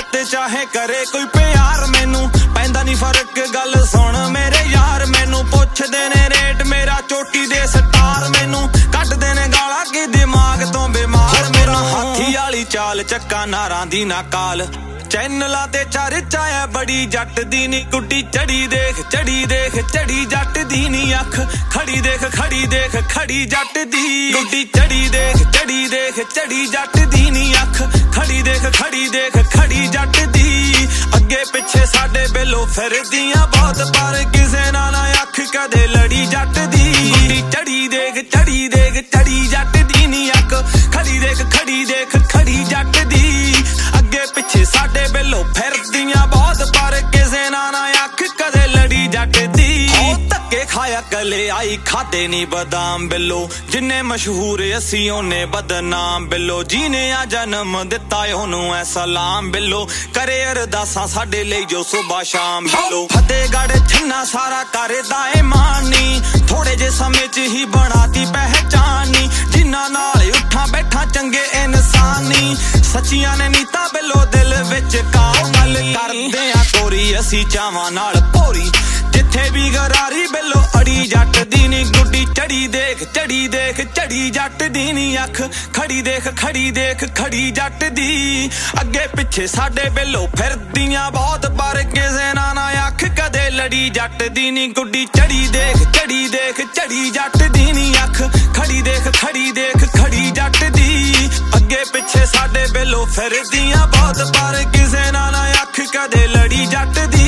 ते चाहे करे कोई प्यार मैनू पैंदा नहीं फर्क गल सुन मेरे यार मैनू पुछदे ने रेट मेरा चोटी दे स्टार मैनू कटदे ने गाला कि दिमाग तो बीमार मेरा हाथी वाली चाल चक्का नारां दी ना काल चैनला ते चर्चा है बड़ी जट दी नी गुड्डी चढ़ी देख चढ़ी जट दी नी अख खड़ी देख खड़ी जट दी गुड्डी चढ़ी देख चढ़ी जट दी नी अख खड़ी देख खड़ी जट दी अगे पिछे साडे बेलो फिरदियां बहुत पर किसे नाल अख कदे लड़ी जट दी गुड्डी चढ़ी देख चढ़ी जट दी नी अख खड़ी देख खड़ी जट दी अगे पिछे साडे बेलो फिरदियां बहुत पर किसे नाल अख कदे लड़ी जट दी धक्के खाया कले आई खादे नी बदाम बिल्लो जिन्ने मशहूर असी ओने बदनाम बिल्लो जीने आ जन्म दिता ओनू ऐ सलाम बिल्लो करे अरदासां साडे लई जो सुबह शाम बिल्लो फतेहगढ़ छन्ना सारा करदा ए मानी थोड़े जे समय च ही बनाती पहचानी जिन्ना नाल उठा बैठा चंगे इंसानी सच्चियां ने नीता बिल्लो दिल विच काल करदे आ कोरी असी चावां नाल भोरी जिथे भी गरारी बिल्लो अड़ी जट दी नी गुड्डी चढ़ी देख चढ़ी जट दी नी अख खड़ी देख खड़ी जट दी अगे पिछे साडे बिल्लो फिरदियां बहुत पर किसे ना अख कदे लड़ी जट दी नी गुड्डी चढ़ी देख चढ़ी जट दी नी अख खड़ी देख खड़ी जट दी अगे पिछे साडे बिल्लो फिरदियां बहुत पर किसे ना अख कदे लड़ी जट दी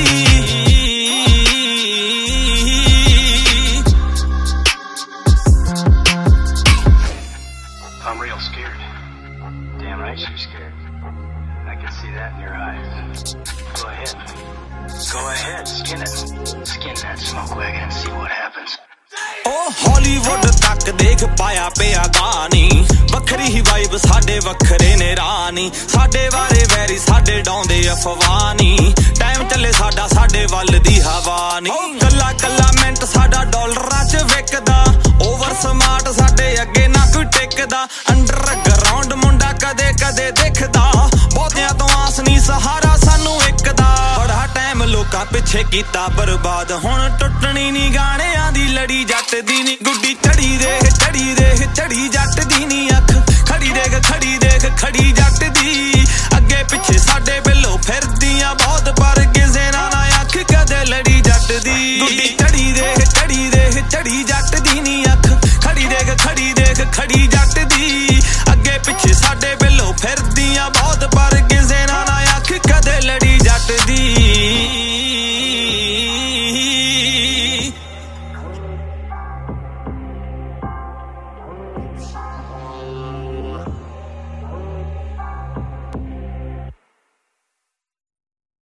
I'm real scared. Damn right you're scared. I can see that in your eyes. Go ahead, skin it. Skin that smoke wagon and see what happens. ओ हॉलीवुड तक देख पाया पिया गानी वखरी ही वाइब साडे वखरे ने रानी साडे वारे वैरी साडे डौंदे अफवानी टाइम चले साडा साडे वल दी हवा नी कल्ला कल्ला मिंट साडा डॉलरां च विकदा ओवर स्मार्ट साडे अगे ना कोई टिकदा अंडरग्राउंड मुंडा कदे कदे दिखदा बहुतियां तो आस नी सहारा सानू एक दा बड़ा टाइम लोकां पिछे कीता बर्बाद हुण टुटणी नी गाणियां दी लड़ी जट दी नी गुड्डी चढ़ी जट दी नी अख खड़ी देख खड़ी जट दी अगे पिछे साडे